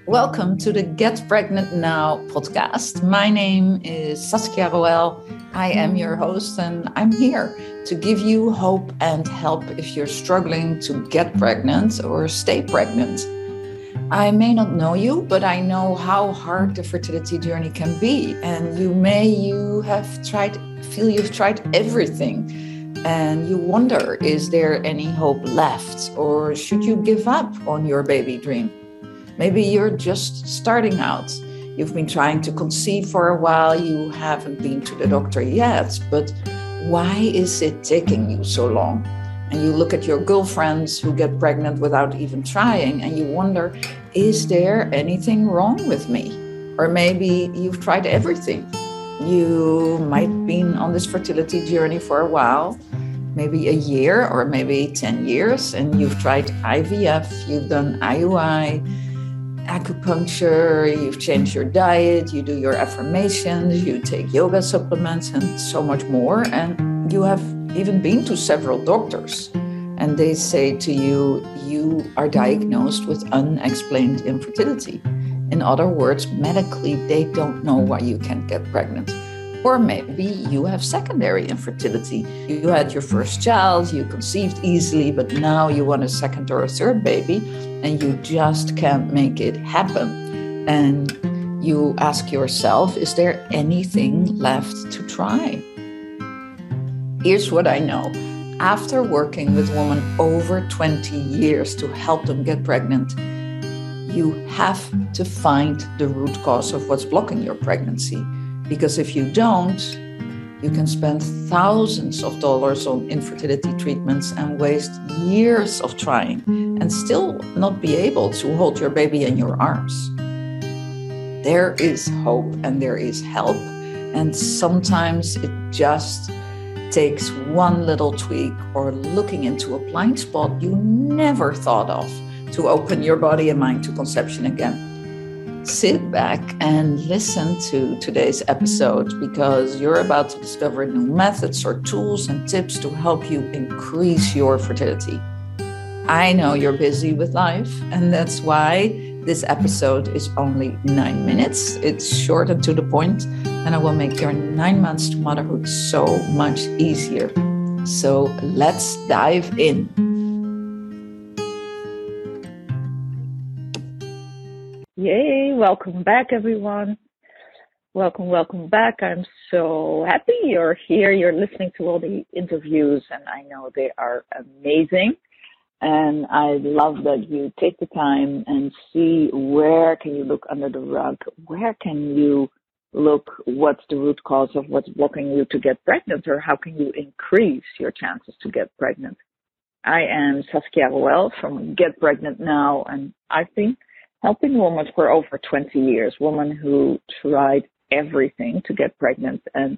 Welcome to the Get Pregnant Now podcast. My name is Saskia Roel. I am your host, and I'm here to give you hope and help if you're struggling to get pregnant or stay pregnant. I may not know you, but I know how hard the fertility journey can be. And feel you've tried everything. And you wonder, is there any hope left? Or should you give up on your baby dream? Maybe you're just starting out. You've been trying to conceive for a while. You haven't been to the doctor yet, but why is it taking you so long? And you look at your girlfriends who get pregnant without even trying, and you wonder, is there anything wrong with me? Or maybe you've tried everything. You might have been on this fertility journey for a while, maybe a year or maybe 10 years, and you've tried IVF, you've done IUI, acupuncture, you've changed your diet, you do your affirmations, you take yoga supplements and so much more. And you have even been to several doctors, and they say to you, you are diagnosed with unexplained infertility. In other words, medically, they don't know why you can't get pregnant. Or maybe you have secondary infertility. You had your first child, you conceived easily, but now you want a second or a third baby, and you just can't make it happen. And you ask yourself, is there anything left to try? Here's what I know. After working with women over 20 years to help them get pregnant, you have to find the root cause of what's blocking your pregnancy. Because if you don't, you can spend thousands of dollars on infertility treatments and waste years of trying and still not be able to hold your baby in your arms. There is hope and there is help. And sometimes it just takes one little tweak or looking into a blind spot you never thought of to open your body and mind to conception again. Sit back and listen to today's episode, because you're about to discover new methods or tools and tips to help you increase your fertility. I know you're busy with life, and that's why this episode is only 9 minutes. It's short and to the point, and I will make your 9 months to motherhood so much easier. So let's dive in. Yay, welcome back, everyone. Welcome back. I'm so happy you're here. You're listening to all the interviews, and I know they are amazing. And I love that you take the time and see where can you look under the rug, where can you look what's the root cause of what's blocking you to get pregnant, or how can you increase your chances to get pregnant. I am Saskia Roel from Get Pregnant Now, and I've been helping women for over 20 years, women who tried everything to get pregnant. And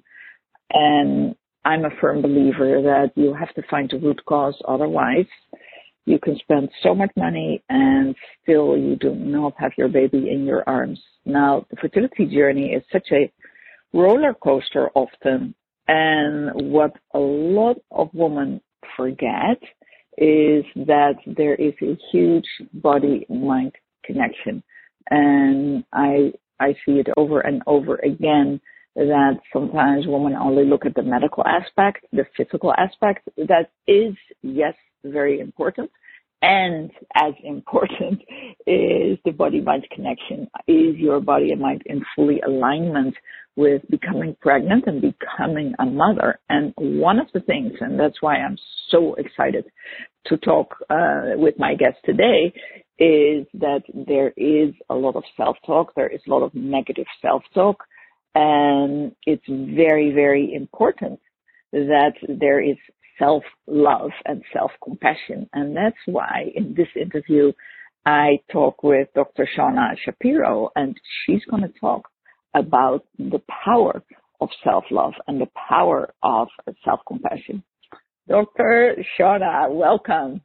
I'm a firm believer that you have to find the root cause. Otherwise, you can spend so much money and still you do not have your baby in your arms. Now, the fertility journey is such a roller coaster often. And what a lot of women forget is that there is a huge body-mind connection. And I see it over and over again that sometimes women only look at the medical aspect, the physical aspect. That is, yes, very important. And as important is the body-mind connection. Is your body and mind in fully alignment with becoming pregnant and becoming a mother? And one of the things, and that's why I'm so excited to talk with my guest today, is that there is a lot of self-talk. There is a lot of negative self-talk. And it's very, very important that there is self-love and self-compassion. And that's why in this interview, I talk with Dr. Shauna Shapiro, and she's going to talk about the power of self-love and the power of self-compassion. Dr. Shauna, welcome.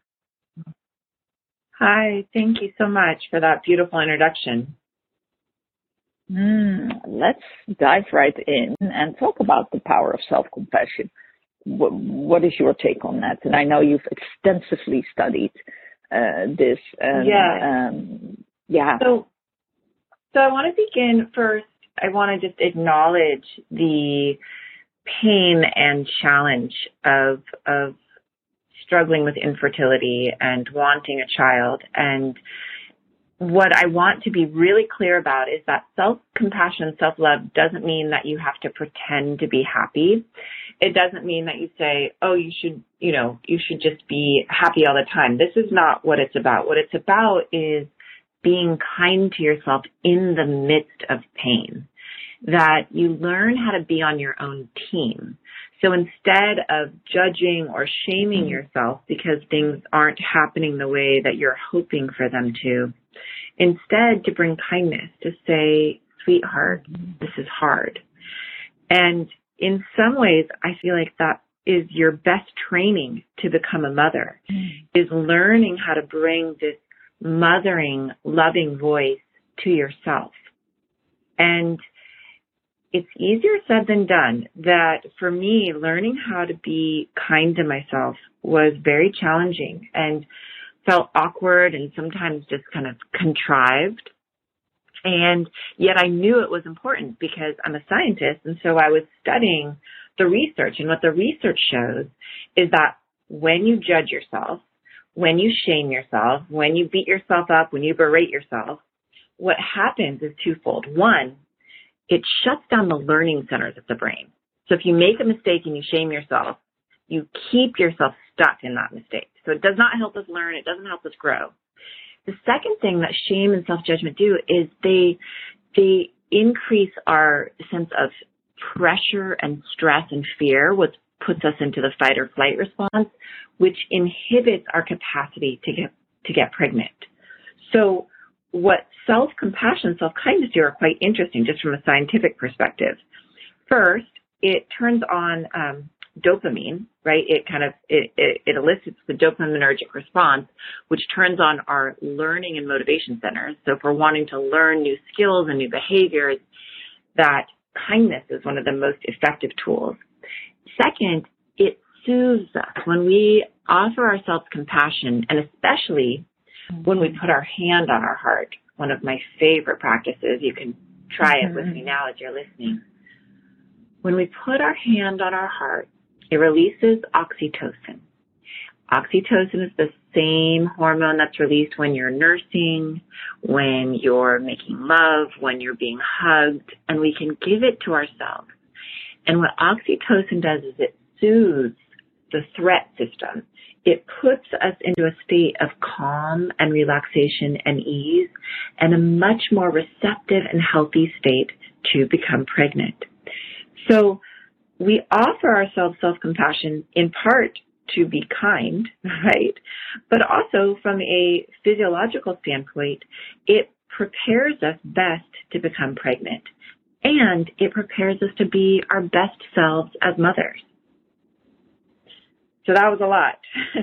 Hi, thank you so much for that beautiful introduction. Let's dive right in and talk about the power of self-compassion. What is your take on that? And I know you've extensively studied this. Yeah. So I want to begin first. I want to just acknowledge the pain and challenge of struggling with infertility and wanting a child. And what I want to be really clear about is that self-compassion, self-love doesn't mean that you have to pretend to be happy. It doesn't mean that you say, oh, you should just be happy all the time. This is not what it's about. What it's about is being kind to yourself in the midst of pain, that you learn how to be on your own team. So instead of judging or shaming yourself because things aren't happening the way that you're hoping for them to, instead to bring kindness, to say, sweetheart, this is hard. And in some ways, I feel like that is your best training to become a mother, is learning how to bring this mothering, loving voice to yourself. And it's easier said than done. That for me, learning how to be kind to myself was very challenging and felt awkward and sometimes just kind of contrived. And yet I knew it was important because I'm a scientist. And so I was studying the research. And what the research shows is that when you judge yourself, when you shame yourself, when you beat yourself up, when you berate yourself, what happens is twofold. One, it shuts down the learning centers of the brain. So if you make a mistake and you shame yourself, you keep yourself stuck in that mistake. So it does not help us learn. It doesn't help us grow. The second thing that shame and self-judgment do is they increase our sense of pressure and stress and fear, which puts us into the fight or flight response, which inhibits our capacity to get pregnant. So what self-compassion, self-kindness do are quite interesting just from a scientific perspective. First, it turns on dopamine, right? It elicits the dopaminergic response, which turns on our learning and motivation centers. So if we're wanting to learn new skills and new behaviors, that kindness is one of the most effective tools. Second, it soothes us. When we offer ourselves compassion, and especially when we put our hand on our heart, one of my favorite practices, you can try it with me now as you're listening. When we put our hand on our heart, it releases oxytocin. Oxytocin is the same hormone that's released when you're nursing, when you're making love, when you're being hugged, and we can give it to ourselves. And what oxytocin does is it soothes the threat system. It puts us into a state of calm and relaxation and ease and a much more receptive and healthy state to become pregnant. So we offer ourselves self-compassion in part to be kind, right? But also from a physiological standpoint, it prepares us best to become pregnant. And it prepares us to be our best selves as mothers. So that was a lot.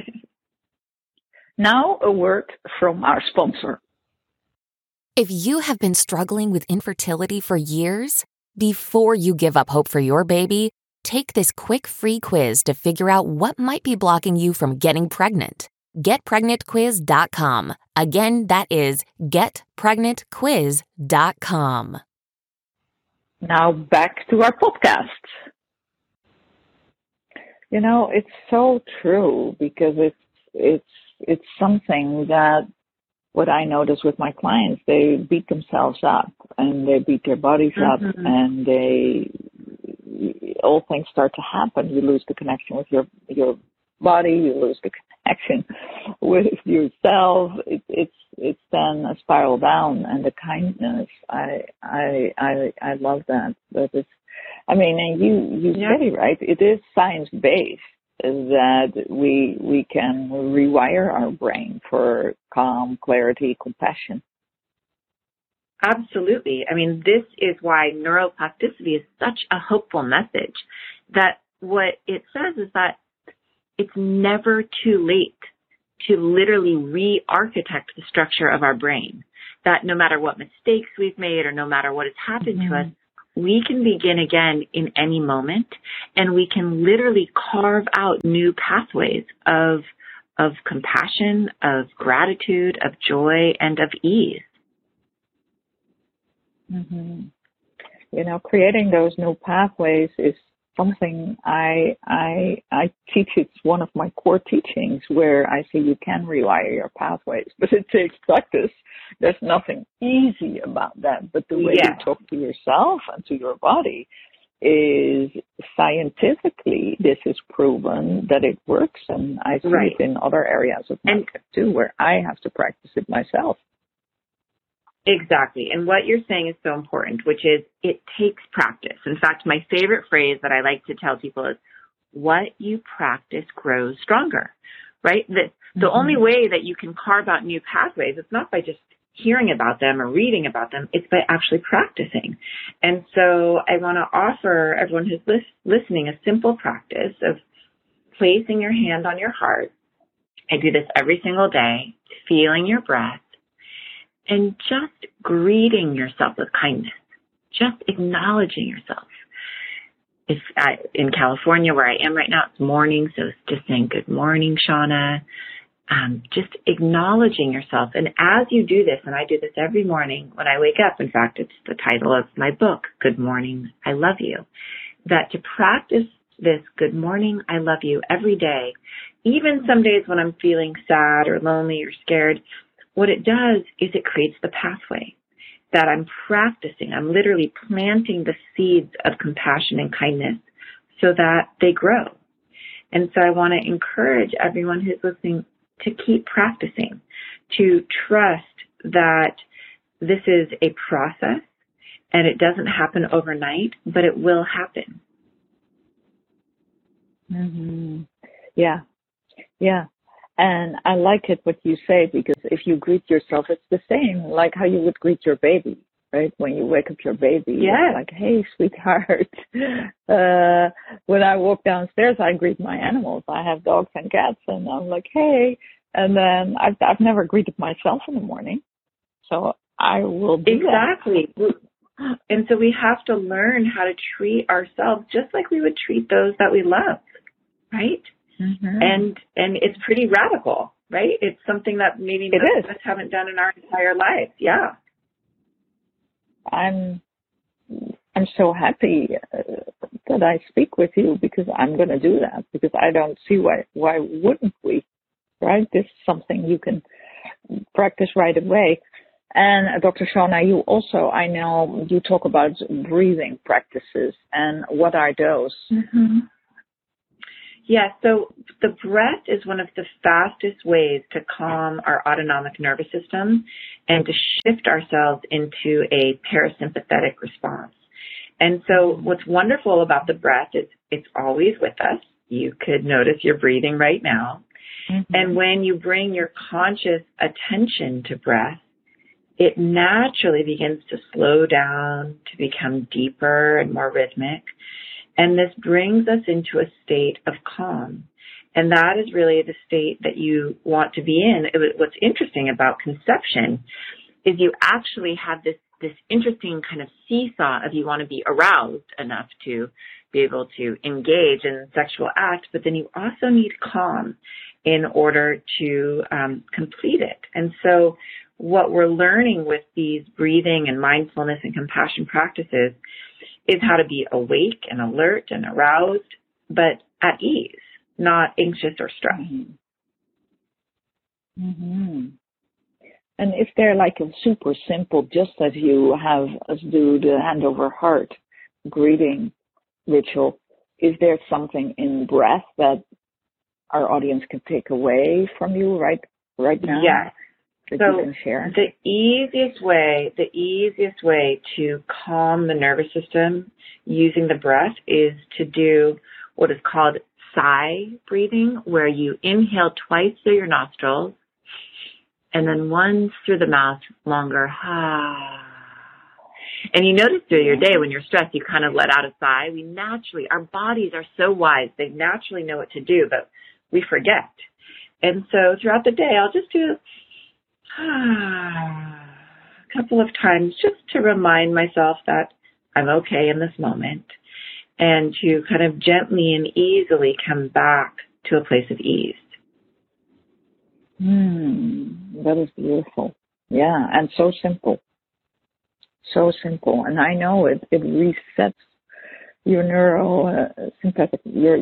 Now a word from our sponsor. If you have been struggling with infertility for years, before you give up hope for your baby, take this quick free quiz to figure out what might be blocking you from getting pregnant. GetPregnantQuiz.com. Again, that is GetPregnantQuiz.com. Now back to our podcast. You know, it's so true because it's something that what I notice with my clients, they beat themselves up and they beat their bodies up and all things start to happen. You lose the connection with your body, you lose the connection with yourself. It's then a spiral down, and the kindness, I love that. But it's, I mean, and you said it right. It is science based that we can rewire our brain for calm, clarity, compassion. Absolutely. I mean, this is why neuroplasticity is such a hopeful message. That what it says is that it's never too late to literally re-architect the structure of our brain. That no matter what mistakes we've made or no matter what has happened to us, we can begin again in any moment, and we can literally carve out new pathways of compassion, of gratitude, of joy, and of ease. Mm-hmm. You know, creating those new pathways is something I teach. It's one of my core teachings where I say you can rewire your pathways, but it takes practice. There's nothing easy about that, but the way you talk to yourself and to your body is scientifically, this is proven that it works, and I see it in other areas of my life too, where I have to practice it myself. Exactly. And what you're saying is so important, which is it takes practice. In fact, my favorite phrase that I like to tell people is, what you practice grows stronger, right? The only way that you can carve out new pathways, it's not by just hearing about them or reading about them, it's by actually practicing. And so I want to offer everyone who's listening a simple practice of placing your hand on your heart. I do this every single day, feeling your breath, and just greeting yourself with kindness, just acknowledging yourself. If in California, where I am right now, it's morning, so just saying good morning, Shauna. Just acknowledging yourself. And as you do this, and I do this every morning when I wake up, in fact, it's the title of my book, Good Morning, I Love You, that to practice this good morning, I love you every day, even some days when I'm feeling sad or lonely or scared, what it does is it creates the pathway that I'm practicing. I'm literally planting the seeds of compassion and kindness so that they grow. And so I want to encourage everyone who's listening to keep practicing, to trust that this is a process and it doesn't happen overnight, but it will happen. Mm-hmm. Yeah. Yeah. And I like it what you say, because if you greet yourself, it's the same like how you would greet your baby, right? When you wake up your baby, it's like, hey, sweetheart. When I walk downstairs, I greet my animals. I have dogs and cats, and I'm like, hey. And then I've never greeted myself in the morning, so I will do that. And so we have to learn how to treat ourselves just like we would treat those that we love, right? Mm-hmm. And it's pretty radical, right? It's something that maybe most of us haven't done in our entire life. Yeah. I'm so happy that I speak with you, because I'm going to do that, because I don't see why wouldn't we, right? This is something you can practice right away. And Dr. Shauna, you also, I know you talk about breathing practices, and what are those? Mm-hmm. Yeah, so the breath is one of the fastest ways to calm our autonomic nervous system and to shift ourselves into a parasympathetic response. And so what's wonderful about the breath is it's always with us. You could notice you're breathing right now. Mm-hmm. And when you bring your conscious attention to breath, it naturally begins to slow down, to become deeper and more rhythmic. And this brings us into a state of calm. And that is really the state that you want to be in. What's interesting about conception is you actually have this interesting kind of seesaw of you want to be aroused enough to be able to engage in sexual act, but then you also need calm in order to complete it. And so what we're learning with these breathing and mindfulness and compassion practices is how to be awake and alert and aroused, but at ease, not anxious or stressed. Mm-hmm. Mm-hmm. And if they're like a super simple, just as you have us do the hand over heart greeting ritual, is there something in breath that our audience can take away from you right now? Yes. That you can share? The easiest way to calm the nervous system using the breath is to do what is called sigh breathing, where you inhale twice through your nostrils and then once through the mouth, longer. And you notice through your day when you're stressed, you kind of let out a sigh. Our bodies are so wise, they naturally know what to do, but we forget. And so throughout the day, I'll just do a couple of times just to remind myself that I'm okay in this moment, and to kind of gently and easily come back to a place of ease. That is beautiful. Yeah, and so simple. So simple. And I know it resets your neurosympathetic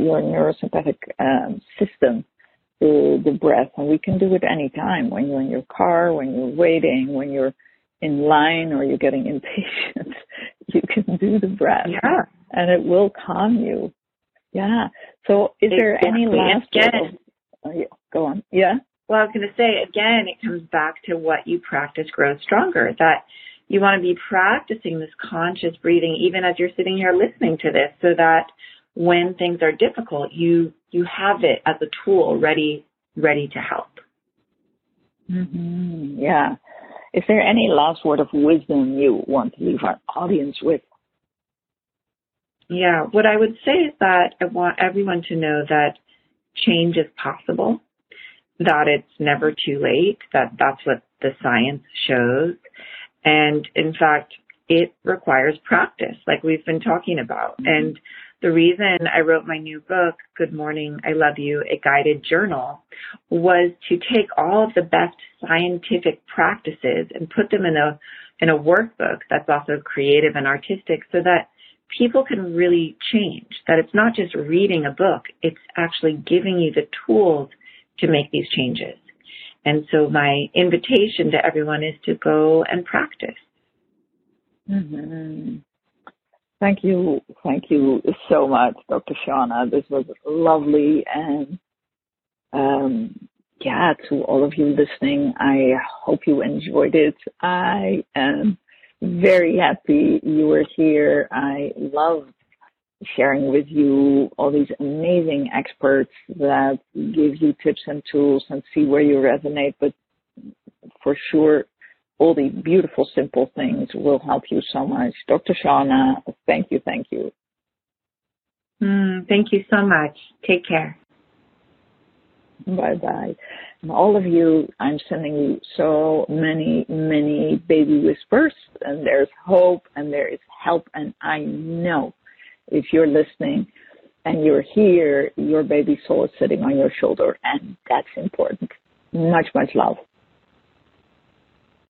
system, the breath. And we can do it anytime, when you're in your car, when you're waiting, when you're in line or you're getting impatient. You can do the breath. Yeah. And it will calm you. Yeah. So is there any last go on. Yeah. Well, I was going to say, again, it comes back to what you practice grows stronger, that you want to be practicing this conscious breathing even as you're sitting here listening to this, so that when things are difficult, you have it as a tool ready to help. Mm-hmm. Yeah. Is there any last word of wisdom you want to leave our audience with? Yeah, what I would say is that I want everyone to know that change is possible, that it's never too late, that's what the science shows. And in fact, it requires practice, like we've been talking about. Mm-hmm. And the reason I wrote my new book, Good Morning, I Love You, a guided journal, was to take all of the best scientific practices and put them in a workbook that's also creative and artistic, so that people can really change, that it's not just reading a book, it's actually giving you the tools to make these changes. And so my invitation to everyone is to go and practice. Mm-hmm. Thank you so much, Dr. Shawna. This was lovely, and to all of you listening, I hope you enjoyed it. I am very happy you were here. I love sharing with you all these amazing experts that give you tips and tools and see where you resonate, but for sure, all the beautiful, simple things will help you so much. Dr. Shawna, thank you. Thank you so much. Take care. Bye-bye. And all of you, I'm sending you so many, many baby whispers, and there's hope and there is help. And I know if you're listening and you're here, your baby soul is sitting on your shoulder, and that's important. Much, much love.